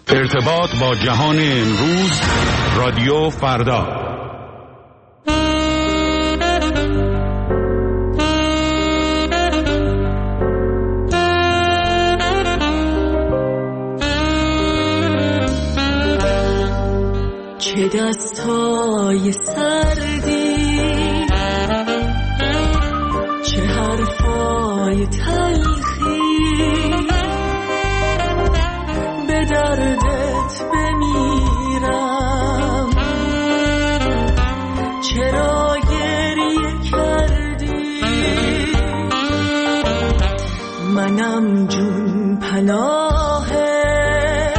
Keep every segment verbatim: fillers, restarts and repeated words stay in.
ارتباط با جهان امروز، رادیو فردا. چه دستای سردی، چه حرفای تلخی، به دردت بمیرم. چرا گریه کردی؟ منم جون پناهت،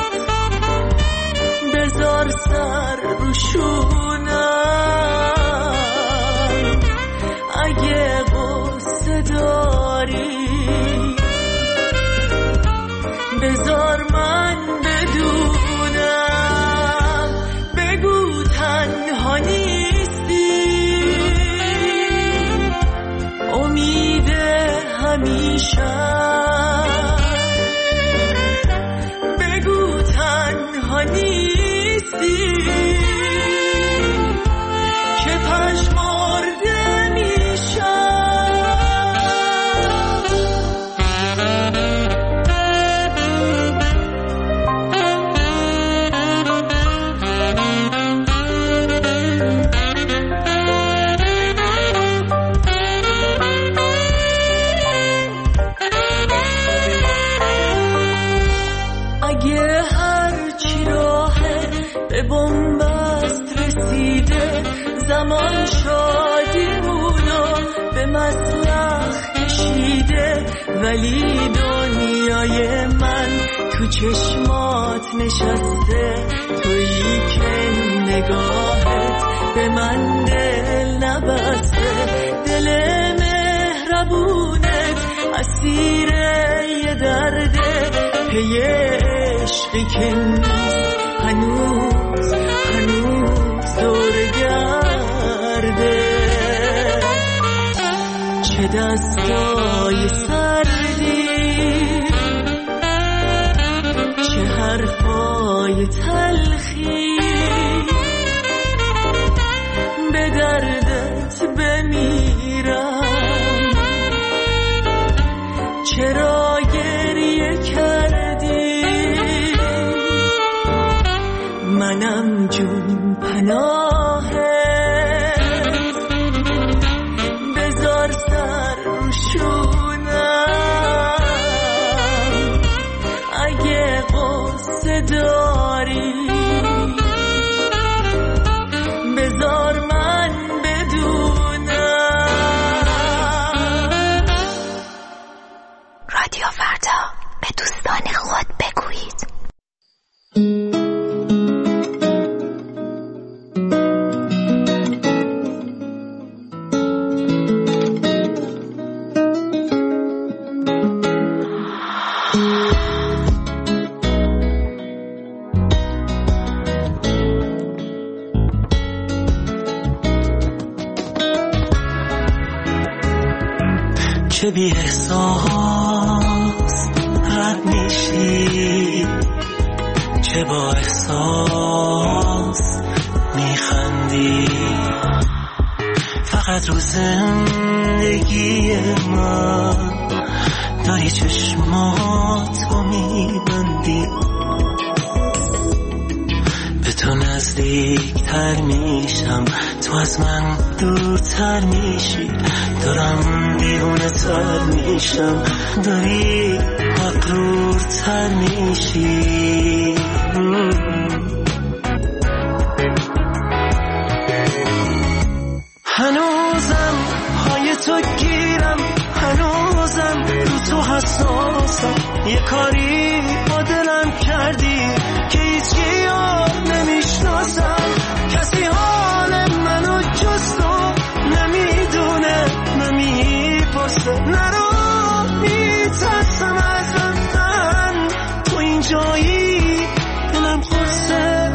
بذار سر رو شونم. اگه غصه داری بذار من بدونم. بگو تنها نیستی، امید همیشه. بگو تنها نیستی که پژمرده میشم. اگه هرچی راهه به بنبست رسیده، زمان شادیمونو به مسلخ کشیده، ولی دنیای من تو چشمات نشسته. تویی که نگاهت به من دل نبسته، دل مهربونت اسیر یه درده. پی عشقی که نیست هنوز هنوز دور گرده. چه دستای سردی، چه حرفای تلخی، به دردت بمیرم. چرا گریه کردی؟ منم جون پناهت، بذار سر رو شونم. اگه غصه داری بذار من بدونم. رادیو فردا، به دوستان خود بگویید. چه بی احساس رد میشی، چه با احساس میخندی. فقط رو زندگی من داری چشماتو میبندی. به تو نزدیکتر میشم، تو از من دورتر میشی. دارم دیوونه تر میشم، داری مغرورتر میشی. هنوزم پای تو گیرم، هنوزم رو تو حساسم. یه کاری با دلم کردی که هیچ گیاه نمیشناسم. کسی حال منو جز تو نمیدونه، نمیپرسه. نرو میترسم از رفتن، تو اینجایی دلم خورسه.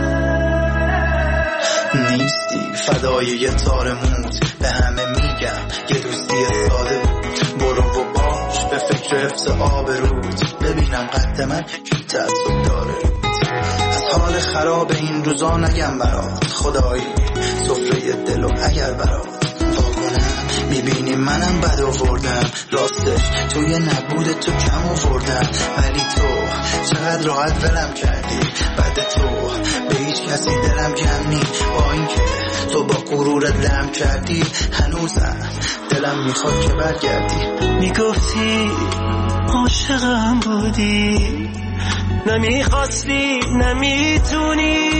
نیستی فدای یه تار موت، به همه میگم یه دوستی ساده بود. برو و باش به فکر حفظ آبروت، ببینم قد من کی تعصب داره. خراب این روزا نگم برات خدایی سفره دل و اگر برات واکنم میبینی منم بد آوردم راستش توی نبود تو کم آوردم ولی تو چقدر راحت ولم کردی بعد تو به هیچ کسی دلم کم نی با اینکه تو با غرورت لم کردی هنوزم دلم میخواد که برگردی میگفتی عاشقم بودی نمیخواستی نمیتونی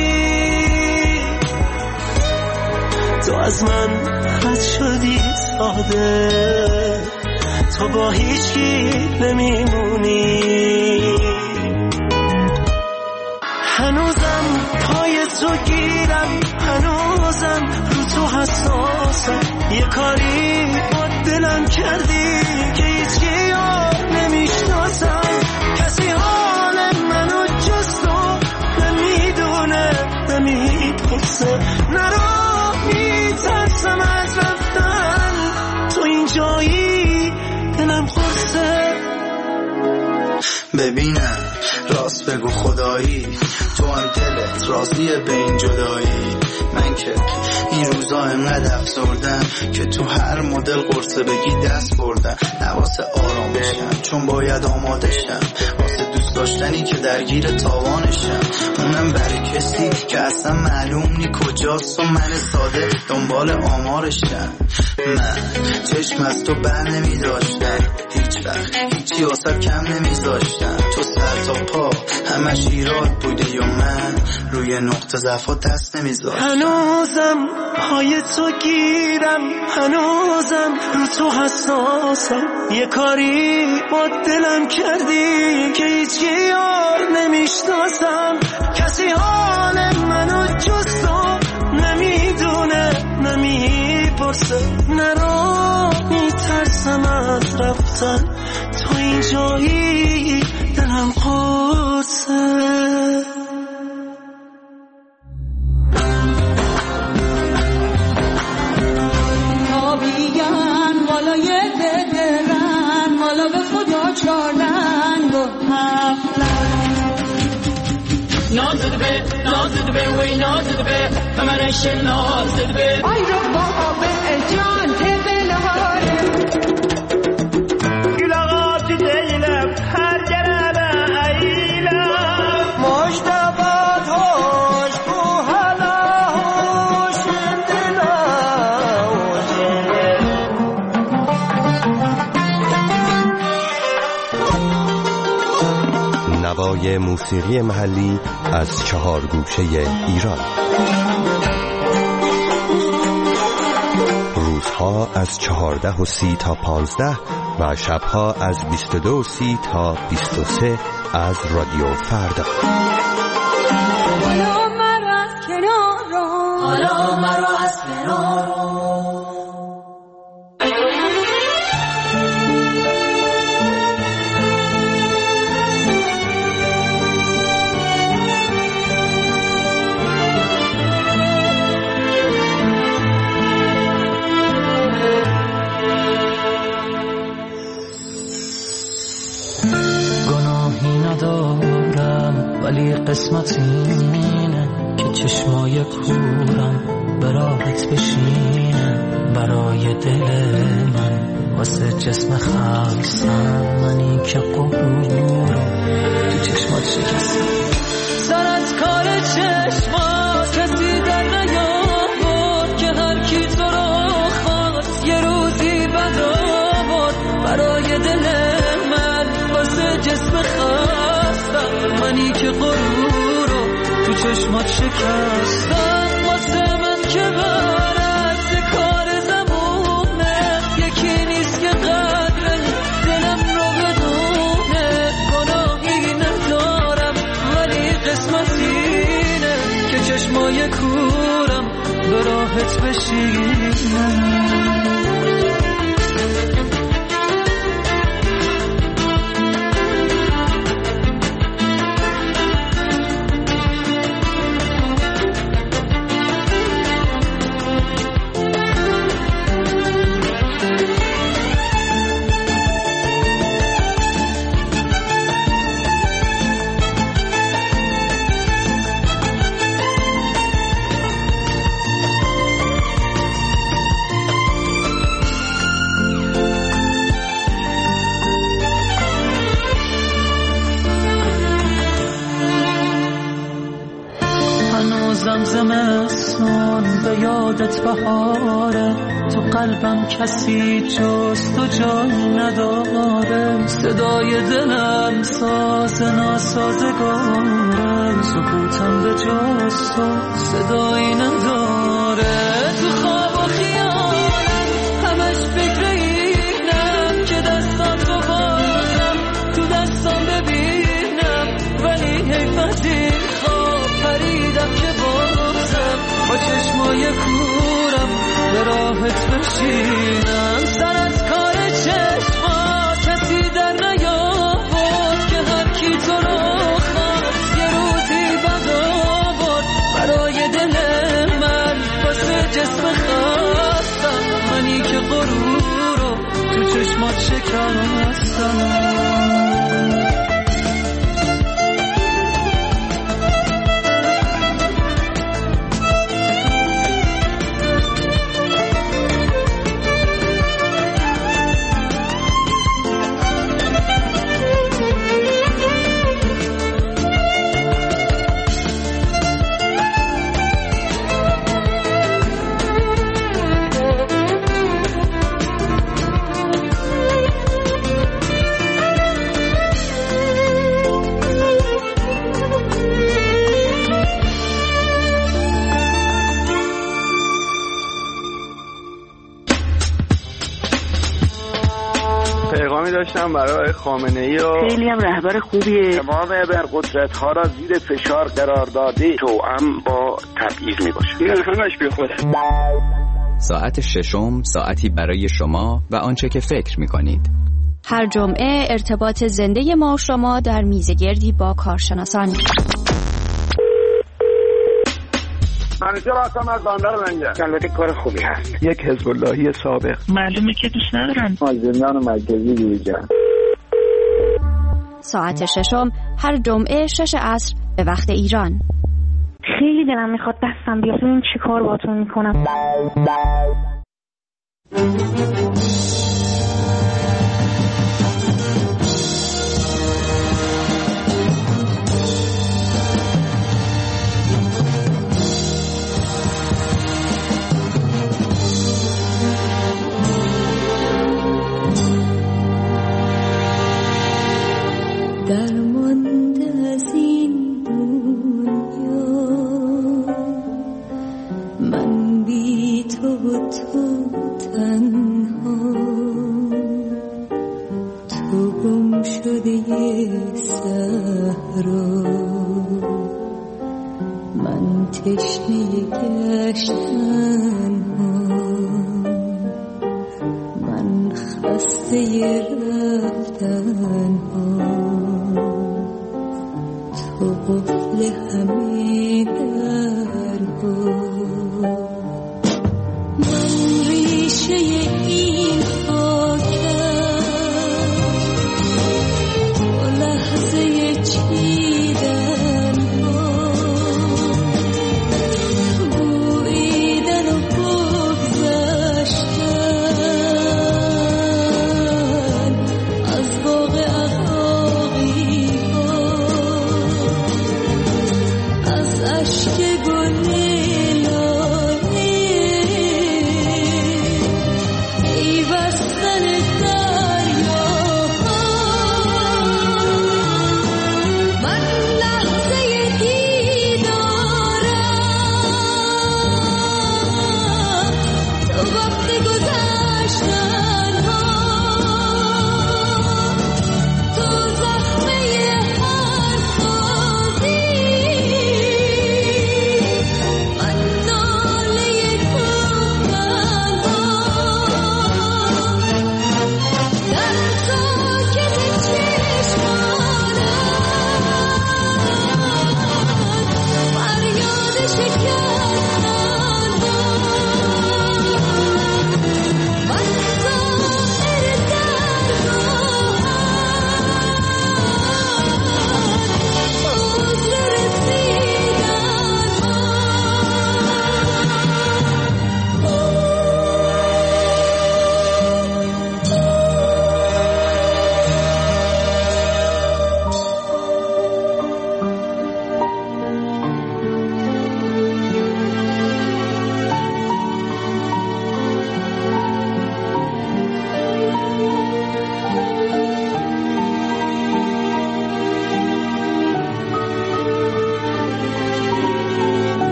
تو از من رد شدی ساده تو با هیچکی نمیمونی هنوزم پای تو گیرم هنوزم رو تو حساسم یه کاری با دلم کردی که هیچکی یاد نمیشناسم کسی حال منو جز تو نمیدونه نمیپرسه نرو میترسم از رفتن تو این جایی دلم خورسه ببینم راست بگو خدایی تو هم دلت راضیه به این جدایی من که این روزا انقدر افسردم که تو هر مدل قرصه بگی دست بردم نواسه آرام بشم چون باید آماده شم واسه دوست داشتنی که درگیر تاوانشم اونم برای کسی که اصلا معلوم نی کجاست و من ساده دنبال آمارشم من چشم از تو بر نمی داشتم هیچ وقت هیچی واسه کم نمی داشتم تو سر تا پا همش ایراد بودی و من روی نقطه ضعف دست نمی داشتم هنوزم پای تو گیرم هنوزم رو تو حساسم یه کاری با دلم کردی که هیچ یار نمیشناسم کسی حال منو جز تو نمیدونه نمیپرسه نرو میترسم از رفتن تو این جایی دلم قرصه نازد به نازد به وی نازد به کمرش نازد به آی رو بابا به جان تبلهار گلاغات دیلم هر گربه ایلم مجتبات هوش بو حالا هوش دلاوش نوای موسیقی محلی از چهار گوشه ایران روزها از چهارده و سی تا پانزده و شبها از بیست و دو و سی تا بیست و سه از رادیو فردا حالا مرا از کنار حالا مرا از کنار ولی قسمت اینه که چشمای کورم به راحت بشینه برای دل من واسه جسم خستم منی که قبورم تو چشمات شکستم سر از کار چشمات کسی در نیاورد که هر کی تو رو خواست یه روزی بد آورد برای دل من واسه جسم خستم منی که غرور رو تو چشمات شکستم واسه من که برعکس کار زمونه یکی نیست که قدر دلم رو بدونه گناهی ندارم ولی قسمت اینه که چشمای کورم به راحت بشینم دلم زمستون به یادت بهاره، تو قلبم کسی جز تو جای نداره. صدای دلم ساز ناسازگاره، سکوتم به جز تو صدایی نداره. تو خواب و خیالم همش فکر اینم که دستات رو بازم تو دستام ببینم، ولی حیف از این خواب پریدم که بازم با چشمای کورم به راحت بشینم. سر از کار چشما کسی در نیاورد که هر کی تو رو خواست یه روزی بد آورد. برای دل من واسه جسم خواستم، منی که غرور رو تو چشمات شکستم. داشتم برای خامنه‌ای و خیلی هم رهبر خوبیه. تمام ابرقدرت ها را زیر فشار قرار داده، توأم با تبعیض می باشه. این همش بی خوده. ساعت ششم، ساعتی برای شما و آنچه که فکر می کنید. هر جمعه ارتباط زنده ما و شما در میزگردی با کارشناسان. منیجر هستم از بندر لنگر. البته کار خوبی هست. یک حزب اللهی سابق. معلومه که دوست ندارن. از زندان مرکزی بیرون. ساعت ششم هر جمعه شش عصر به وقت ایران. خیلی دلم میخواد دستم بیاد ببینم چی کار باهاتون میکنم. درمانده از این دنیا من بی تو و تو تنها، تو گم شده صحرا، من تشنه گشتن ها، من خسته رفتن ها، تو قفل همه درها. من ریشه این خاکم، تو لحظه چیدن ها، بویدن و بگذشتن از باغ عقاقی ها، از اشک گل لاله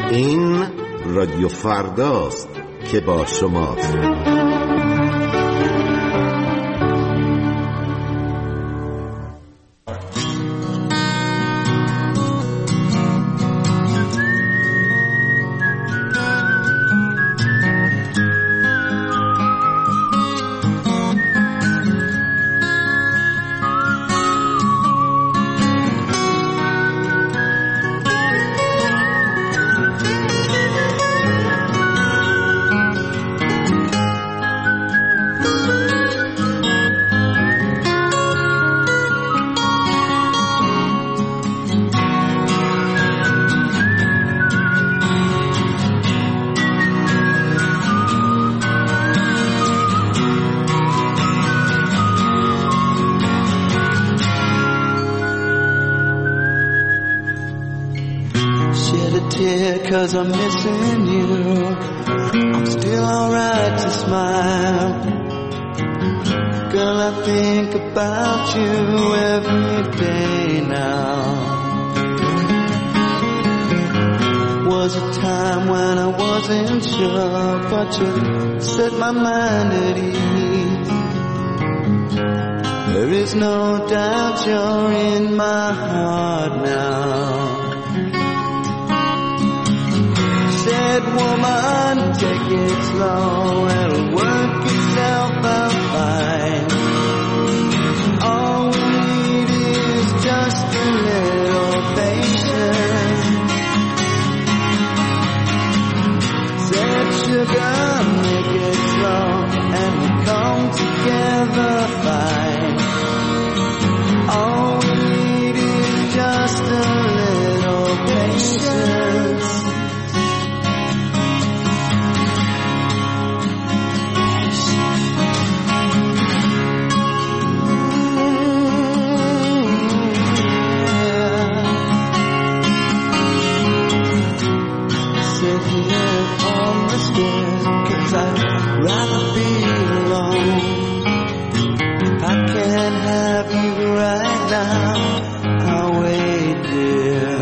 این رادیو فرداست که با شماست. Cause I'm missing you. I'm still alright to smile. Girl, I think about you every day now. Was a time when I wasn't sure, but you set my mind at ease. There is no doubt you're in my heart now. Said woman, take it slow, it'll work itself out fine. All we need is just a little patience. Said sugar, make it slow, and we come together fine. All we need is just a little patience. Cause I'd rather be alone. I can't have you right now. I'll wait, dear.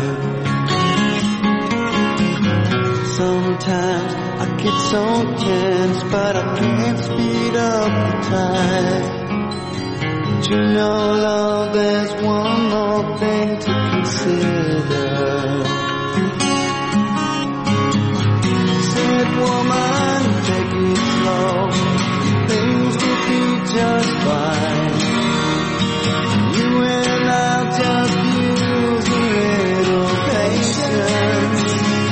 Sometimes I get so tense, but I can't speed up the time. But you know, love, there's one more thing to consider. Woman, take it slow, things will be just fine. You and I'll just use a little patience.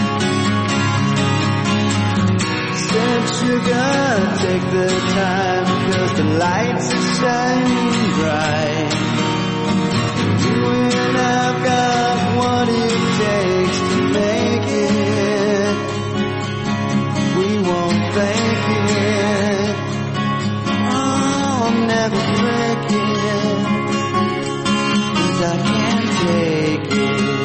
Said sugar, take the time, cause the lights are shining bright. You and I've got what it takes to make it. We won't fake it. Oh, I'll never break it. Cause I can't take it.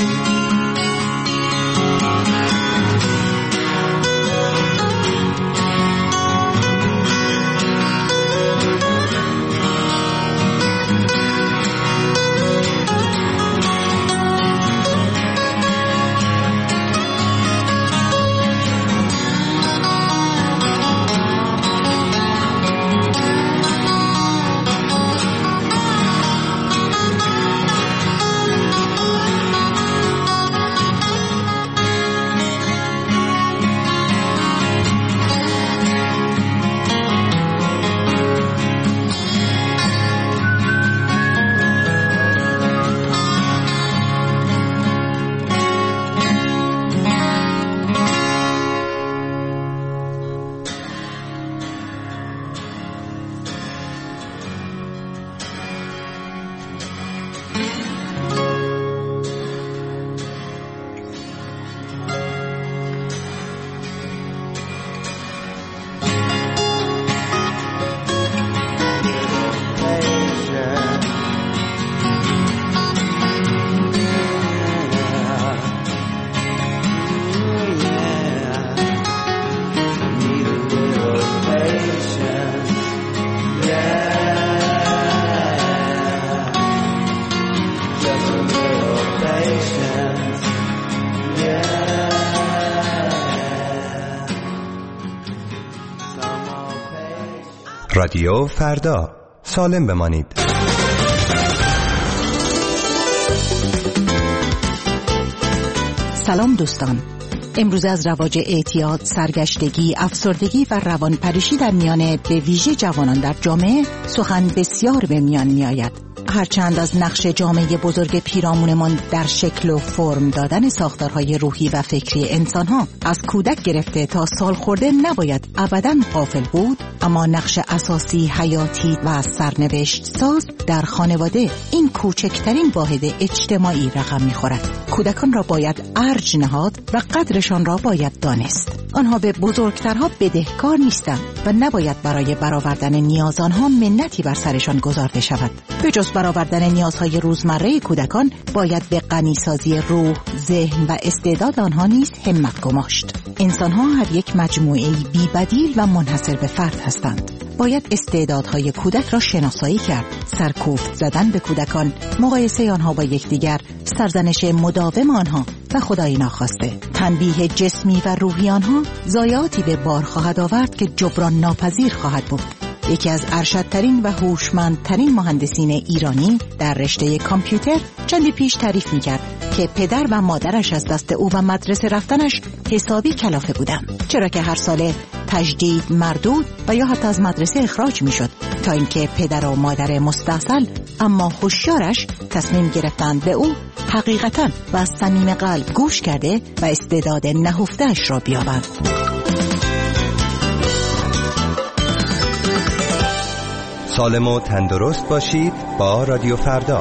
رادیو فردا، سالم بمانید. سلام دوستان. امروز از رواج اعتیاد، سرگشتگی، افسردگی و روانپریشی در میان به ویژه جوانان در جامعه سخن بسیار به میان می آید. هرچند از نقش جامعه بزرگ پیرامونمان در شکل و فرم دادن ساختارهای روحی و فکری انسانها از کودک گرفته تا سال خورده نباید ابداً غافل بود، اما نقش اساسی، حیاتی و سرنوشت ساز در خانواده این کوچکترین واحد اجتماعی رقم می‌خورد. کودکان را باید ارج نهاد و قدرشان را باید دانست. آنها به بزرگترها بدهکار نیستند و نباید برای برآوردن نیاز آنها منتی بر سرشان گذارده شود. به جز برآوردن نیازهای روزمره کودکان باید به غنیسازی روح، ذهن و استعداد آنها نیز همت گماشت. انسان‌ها هر یک مجموعه‌ای بی‌بدیل و منحصر به فرد هستند. باید استعدادهای کودک را شناسایی کرد، سرکوفت زدن به کودکان، مقایسه آنها با یکدیگر، سرزنش مداوم آنها و خدای ناخواسته، تنبیه جسمی و روحی آنها ضایعاتی به بار خواهد آورد که جبران ناپذیر خواهد بود. یکی از ارشدترین و هوشمندترین مهندسین ایرانی در رشته کامپیوتر چندی پیش تعریف می‌کرد که پدر و مادرش از دست او و مدرسه رفتنش حسابی کلافه بودند، چرا که هر ساله تجدید مردود و یا حتی از مدرسه اخراج می‌شد، تا اینکه پدر و مادر مستاصل اما هوشیارش تصمیم گرفتند به او حقیقتاً و از صمیم قلب گوش کرده و استعداد نهفته‌اش را بیابند. سالم و تندرست باشید با رادیو فردا.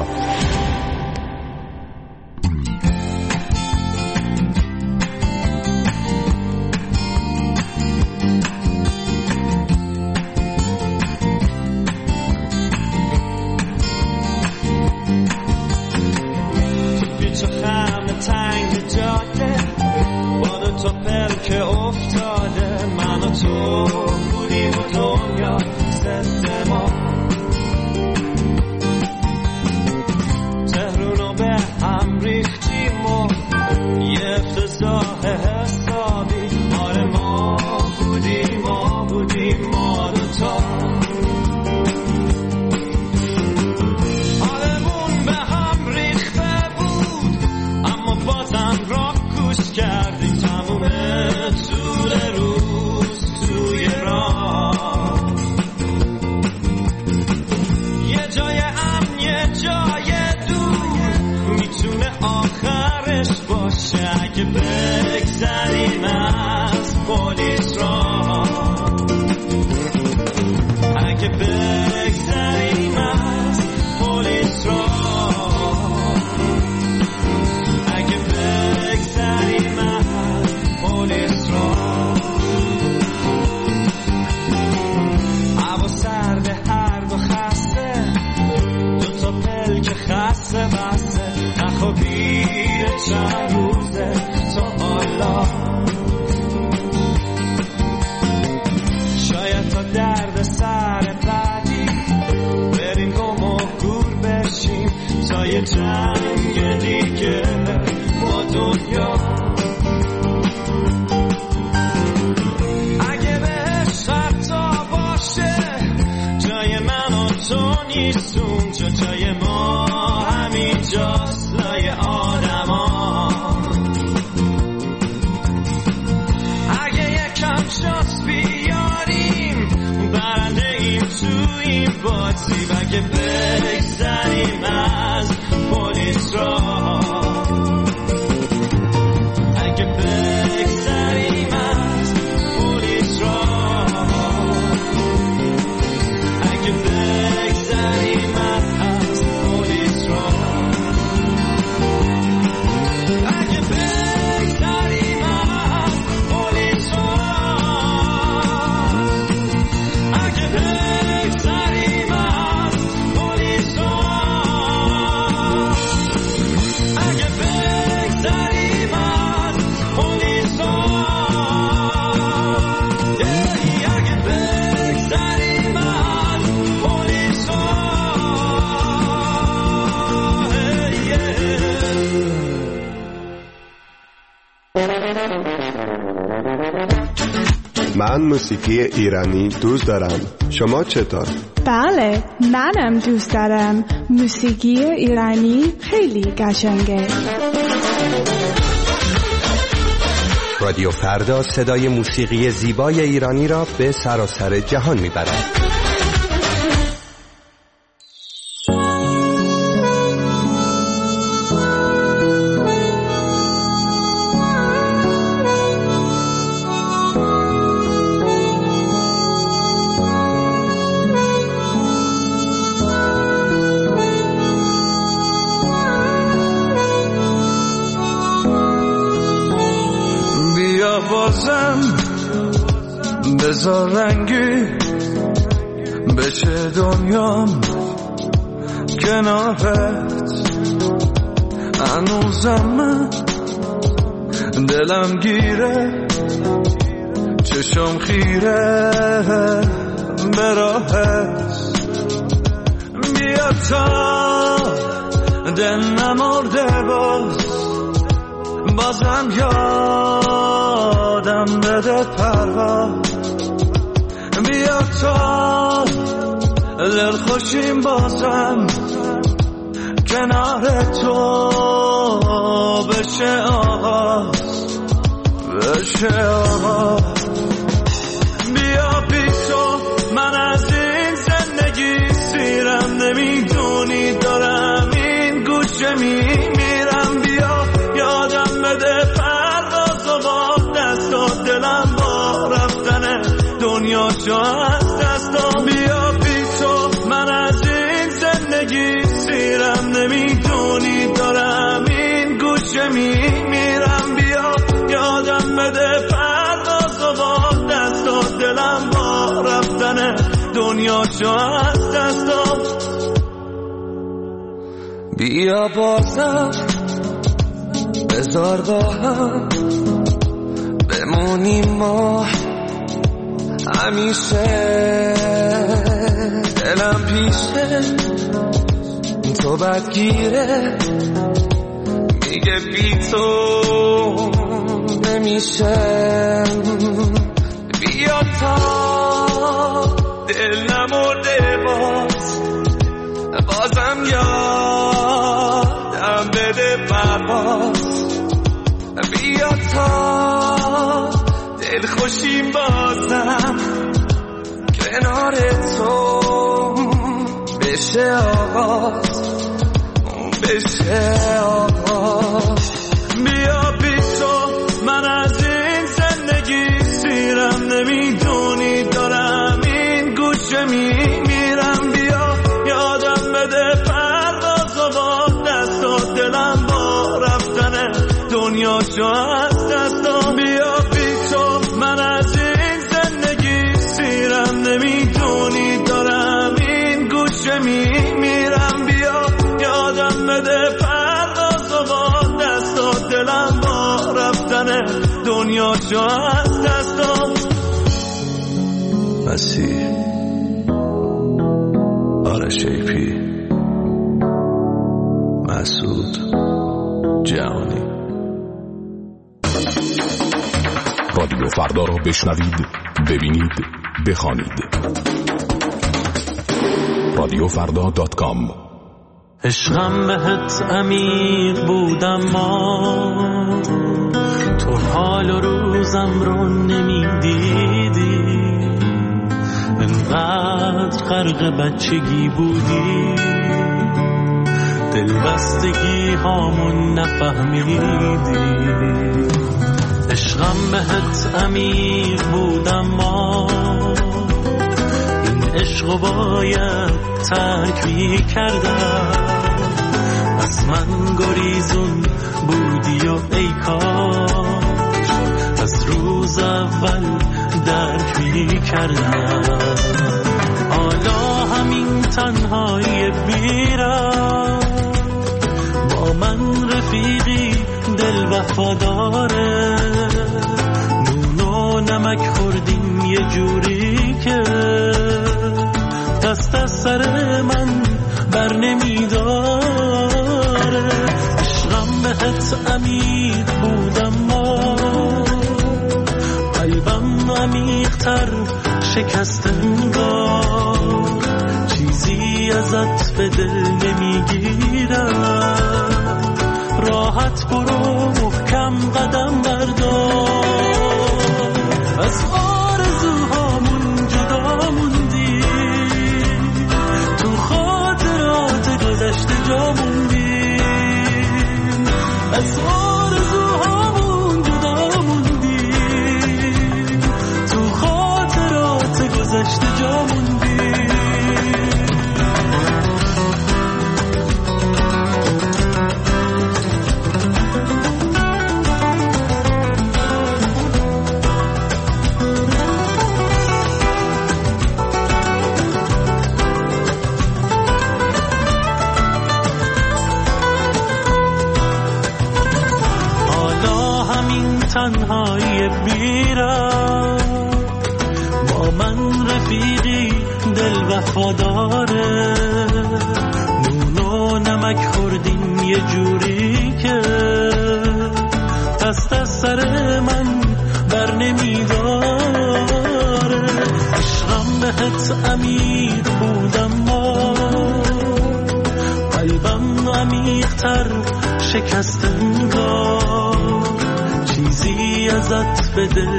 من موسیقی ایرانی دوست دارم. شما چطور؟ بله، منم دوست دارم. موسیقی ایرانی خیلی قشنگه. رادیو فردا صدای موسیقی زیبای ایرانی را به سراسر جهان میبرد. بذار رنگی بشه دنیام کنارت، هنوزم من دلم گیره، چشم خیره به راهت. بیا تا دل نمرده باز، بازم یادم بده پرواز. بیا تا دل خوشیم بازم کنار تو بشه آغاز، بشه آغاز. بیا بی تو من از این زندگی سیرم، نمیدونی دارم این گوشه میمیرم. بیا یادم بده پرواز و با دست و دلم با رفتن دنیا شو از دستم. بیا بی تو من از این زندگی سیرم، نمیدونی دارم این گوشه میمیرم. بیا یادم بده پرواز و با دست و دلم با رفتن دنیا شو از دستم. بیا بازم بذار با هم بمونیم ما همیشه. دلم پیشه تو بدگیره، میگه بی تو نمیشه. بیا تا دل نمرده باز، بازم یادم بده پرواز. بیا تا دل خوشیم بازم کنار تو بشه آغاز، بشه آغاز. بیا بی تو من از این زندگی سیرم، نمیدونی دارم این گوشه میمیرم. بیا یادم بده پرواز و با دست و دلم با رفتن دنیا شو از دستم. بیا بی تو من از این زندگی سیرم، نمیدونی دارم این گوشه میمیرم. بیا یادم بده پرواز و با دست و دلم با رفتن دنیا شو از دستم. مسیح آرش ایپی، مسعود جهانی. رادیو فردا را بشنوید، ببینید، بخوانید. رادیو فردا دات کام. عشقم بهت عمیق بودم، ما تو حال و روزم رو نمیدیدی، انقدر غرق بچگی بودی، دلبستگی هامون نفهمیدی. عشقم بهت عمیق بودم، ما این عشقو باید ترک می کردم. از من گریزون بودی و ای کاش از روز اول درک می کردم. حالا همین تنهایی بیرم، با من رفیقی دل وفاداره، نون و نمک خوردیم یه جوری که دست از سر من بر نمیداره. عشقم بهت عمیق بودم، ما قلبم عمیق عمیق‌تر شکست انگار چیزی ازت به دل نمیگیرم راحت برو محکم قدم بردار از آرزوهامون جدا موندی تو خاطرات گذشته جا موندی از آرزوهامون جدا موندی تو خاطرات گذشته جا موندی تنهایی بیرم با من رفیقی دل وفاداره نون و نمک خوردیم یه جوری که دست از سر من بر نمیداره عشقم بهت عمیق بودم ما قلبم عمیق‌تر شکست انگار چیزی ازت به دل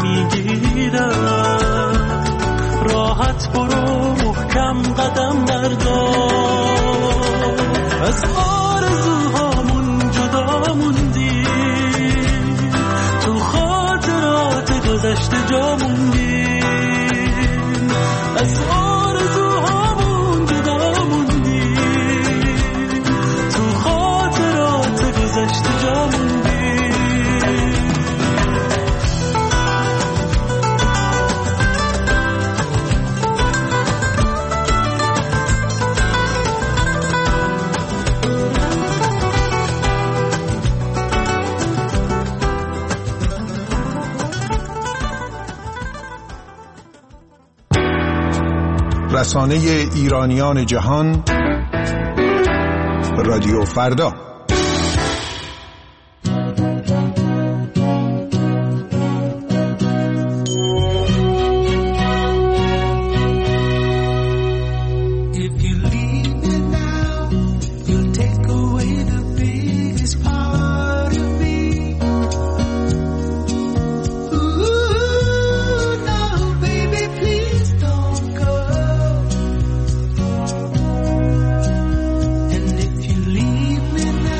نمیگیرم راحت برو محکم قدم بردار از آرزوهامون جدا موندی تو خاطرات گذشته جا موندی از آرزوهامون جدا موندی تو خاطرات گذشته جا موندی رسانه ایرانیان جهان رادیو فردا. And if you leave me now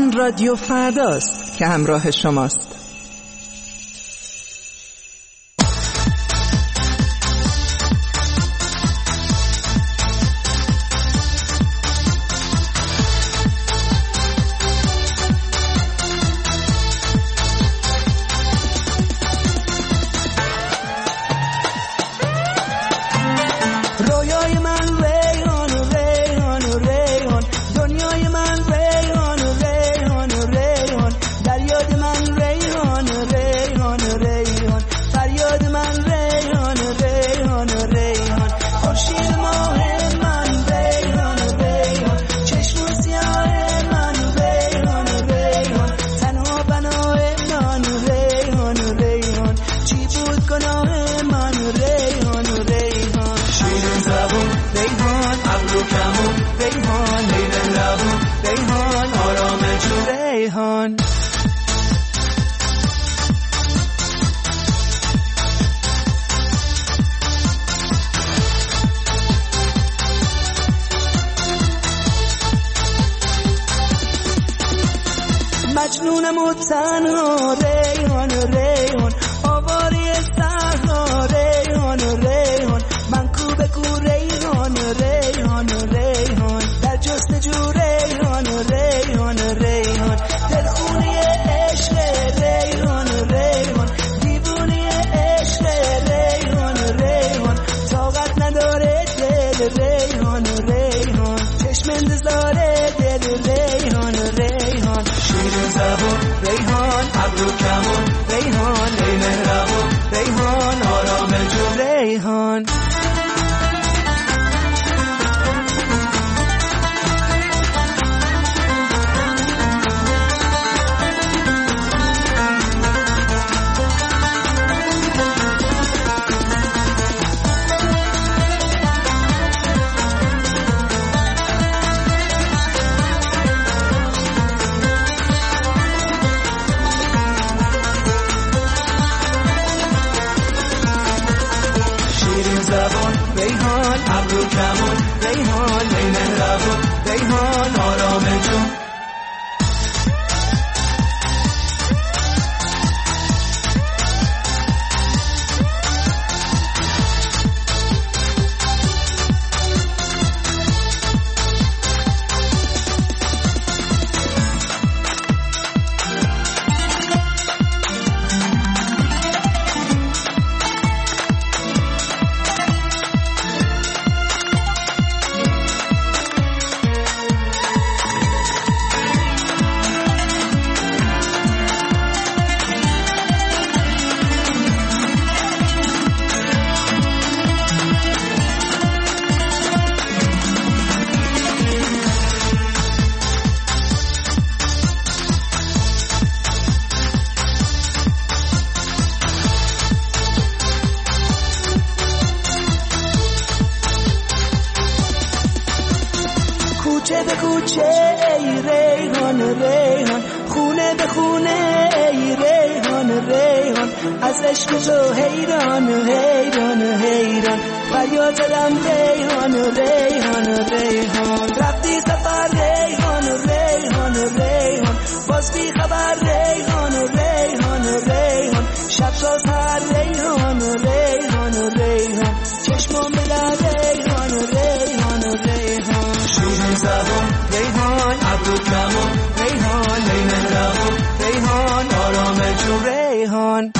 این رادیو فرداست که همراه شماست. مجنونم و تنها ریحان ریحان آواری سرها ریحان ریحان من کو به کو ریحان ریحان ریحان در جستجو ریحان ریحان ریحان دلخونی عشق ریحان ریحان دیوونی عشق ریحان ریحان طاقت نداره دل ریحان ریحان چشم انتظاره دل ریحان ریحان شیرین زبون ریحان ابرو کمون ریحان ای مهربون ریحان آرام جو ریحان کوچه به کوچه ای ریحان ریحان خونه به خونه ای ریحان ریحان از عشق تو حیران حیران حیران فریاد زدم ریحان ریحان ریحان رفتی سفر ریحان ریحان ریحان باز بی خبر ریحان ریحان ریحان شب تا سحر ریحان ریحان ریحان چشمم به در ریحان ریحان ریحان شیرین زبون ریحان ابرو کمون ریحان ای مهربون ریحان آرام جو ریحان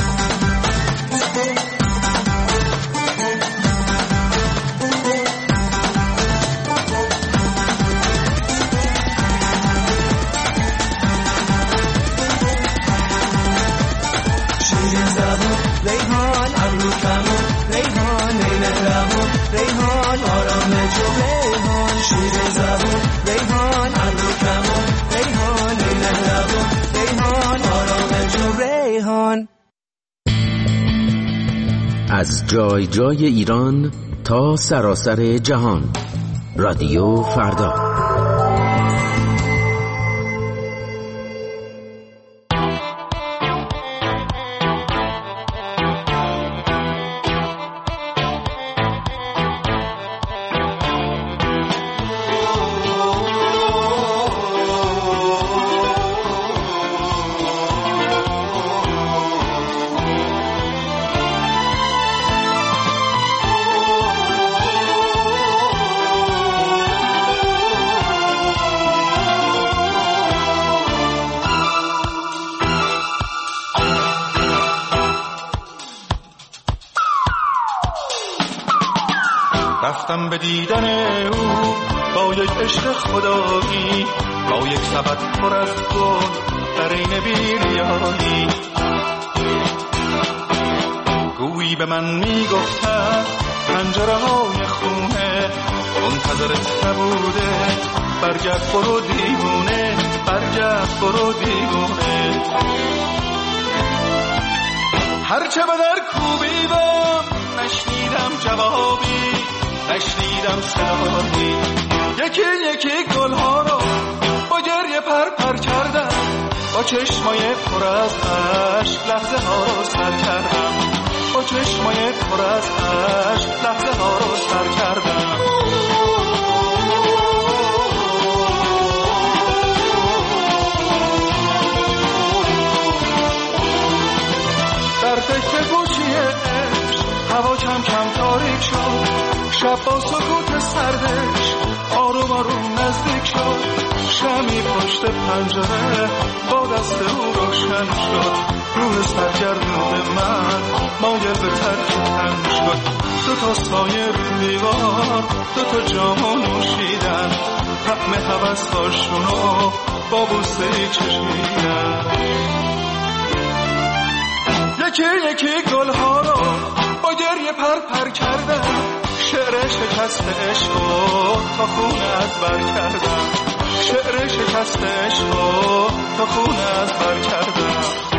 شیرین زبون ریحان ابرو کمون ریحان ای مهربون ریحان آرام جو ریحان شیرین زبون ریحان ابرو کمون ریحان ای مهربون ریحان آرام جو ریحان. از جای جای ایران تا سراسر جهان، رادیو فردا. رفتم به دیدن او با یک عشق خدایی، با یک سبد پر از گل در این بیریایی. گویی به من میگفتن پنجره های خونه منتظرت نبوده، برگرد برو دیوونه، برگرد برو دیوونه. هرچه به در کوبیدم نشنیدم جوابی، نشنیدم صدایی. یکی یکی گلها رو با گریه پر پر کردم، با چشمای پر از عشق لحظه ها رو سر کردم، با چشمای پر از عشق لحظه ها رو سر کردم. در فکر گوشی عشق هوا کم کم تاریک شد، شب با سکوت سردش آروم آروم نزدیک شد. شمی پشت پنجره با دست او روشن شد، روح سرگردون من مایل به ترک تن شد. دو تا سایه رو دیوار، دو تا جامو نوشیدن، طعم هوس‌هاشونو با بوسه‌ای چشیدن. یکی یکی گلها رو با گریه پر پر کردم، شعر شکست عشقو تا خون از بر کردم، شعر شکست عشقو تا خون از بر کردم.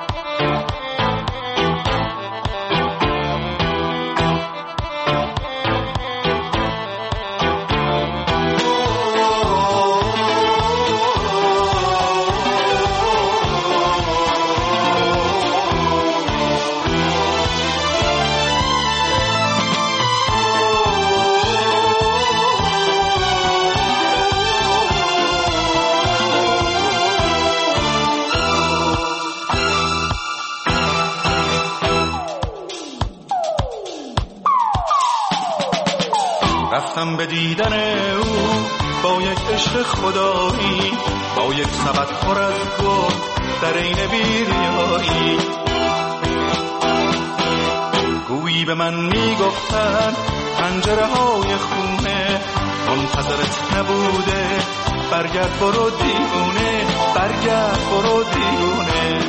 رفتم به دیدن او با یک عشق خدایی، با یک سبد پر از گل در این بیریایی. گویی به من میگفتن پنجره های خونه منتظرت نبوده، برگرد برو دیوونه، برگرد برو دیوونه.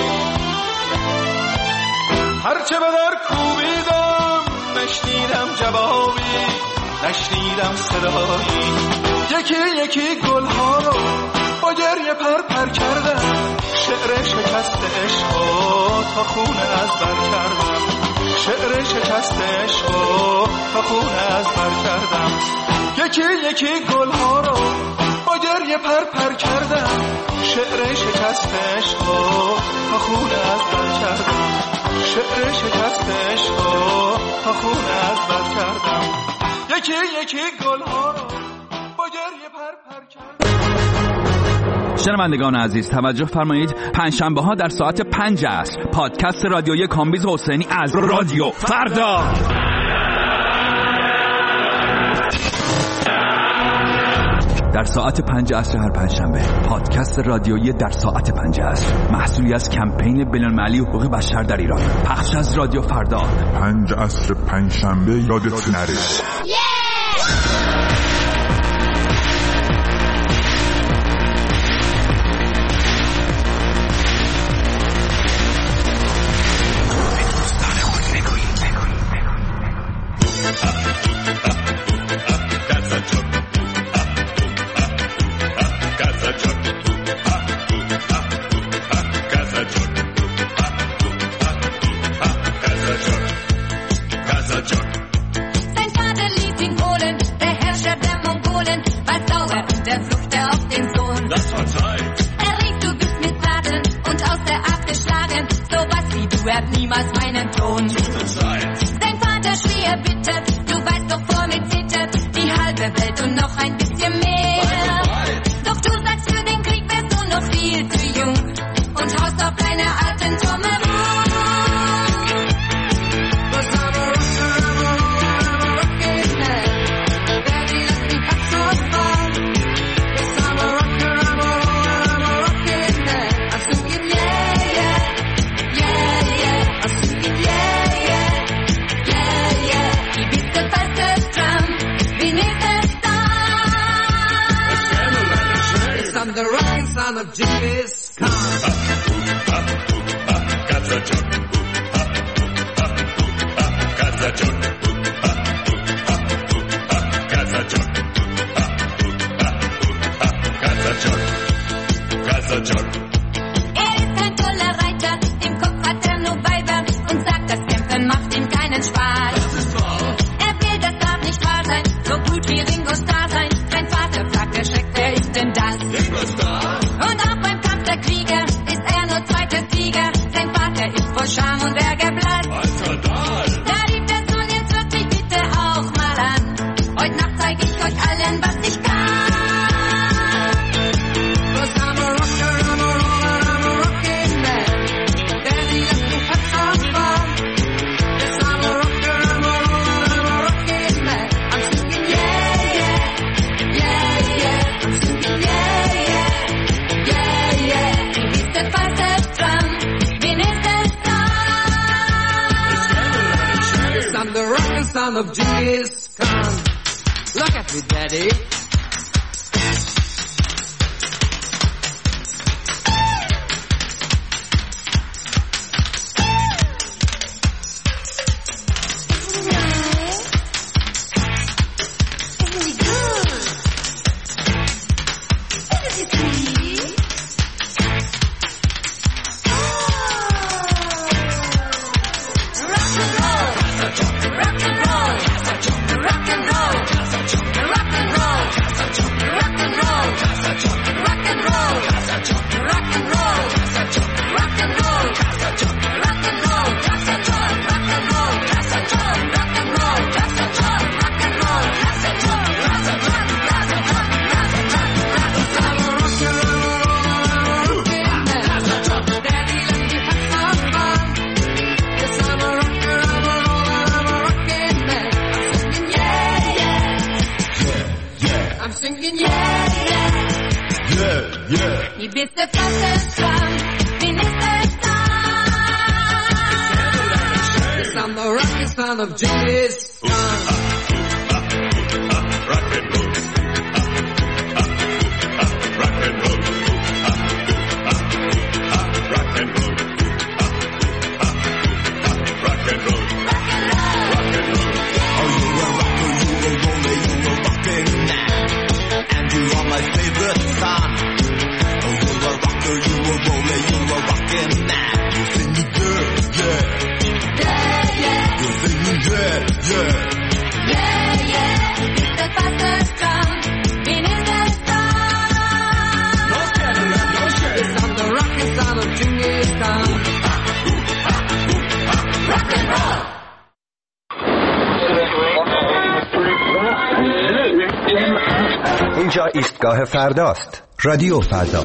هرچه به در کوبیدم نشنیدم جوابی، نشنیدم صدایی. یکی یکی گلها رو با گریه پر پر کردم، شعر شکست عشقو تا خون از بر کردم، شعر شکست عشقو تا خون از بر کردم. یکی یکی گلها رو با گریه پر پر کردم، شعر شکست عشقو تا خون از بر کردم، شعر شکست عشقو تا خون از بر کردم. یکی یکی گلها رو با گریه پر پر کردم. شنوندگان عزیز توجه فرمایید، پنجشنبه ها در ساعت پنج عصر پادکست رادیویی کامبیز حسینی از رادیو فردا. در ساعت پنج عصر هر پنجشنبه پادکست رادیویی در ساعت پنج عصر، محصولی از کمپین بین‌المللی حقوق بشر در ایران، پخش از رادیو فردا. پنج عصر پنجشنبه یادتون نره. Senza deliti Genghis Khan. Er ist ein toller Reiter, im Kopf hat er nur Weiber und sagt, das Kämpfen macht ihm keinen Spaß. Er will, das darf nicht wahr sein, so gut wie Ringo Starr sein. Sein Vater fragt erschreckt, wer ist denn das? Und auch beim Kampf der Krieger ist er nur zweiter Sieger. Sein Vater ist voll Scham und Ärger blass. Da liebt der Sohn jetzt wirklich bitte auch mal an. Heute Nacht zeig ich euch allen, was ich kann. Son of Genghis Khan. Look at me, Daddy. اینجا ایستگاه فرداست. رادیو فردا.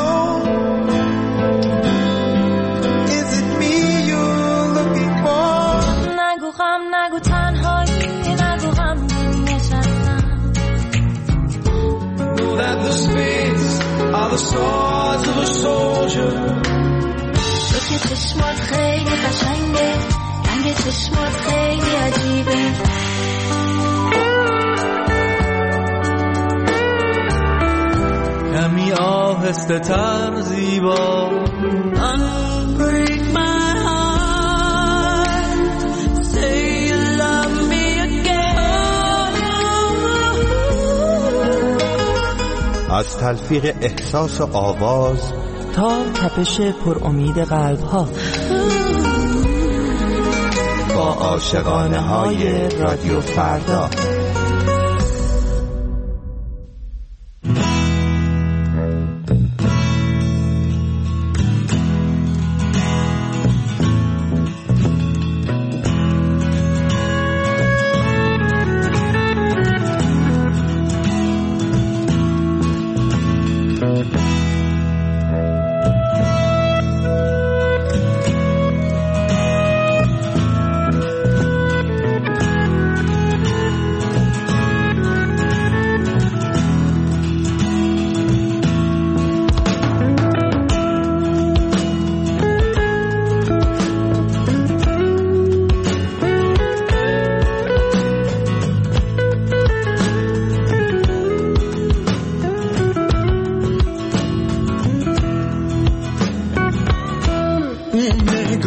نگو غم نگو تنهایی نگو غم نشستم. That the spades are the swords of a soldier. تو که چشمات خیلی قشنگه، رنگ چشمات خیلی عجیبه. کمی آهسته تر زیبا. Unbreak my heart, say you love me again. از تلفیق احساس و آواز تا تپش پر امید قلب ها، با عاشقانه های رادیو فردا.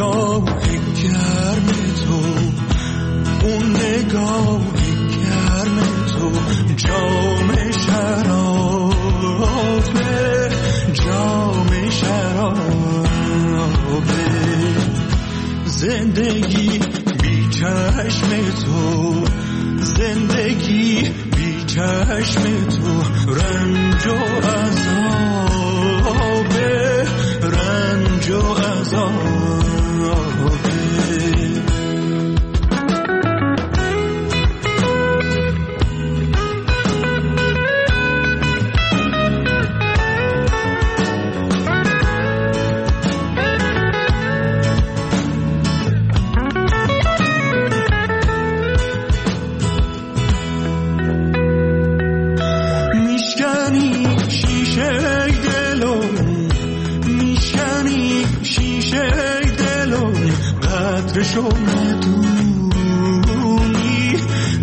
نگاه گرم تو، اون نگاه گرم تو، جام شرابه، جام شرابه. زندگی بی چشم تو، زندگی بی چشم تو، رنج و عذابه، رنج و عذابه. شو ندونی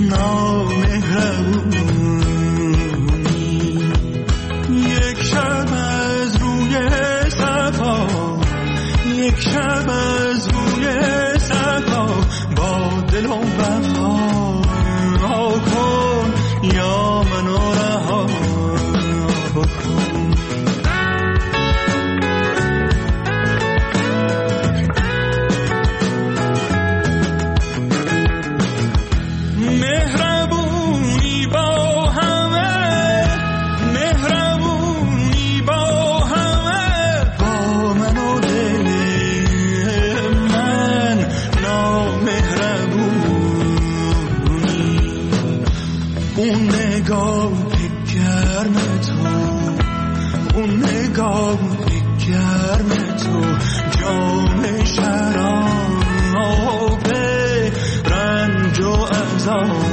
نامهربونی، یک شب از روی صفا، یک شب از روی صفا، با دل و وفا کن یا منو رها کن. گرم تو، جام شرابه، رنج و عذاب.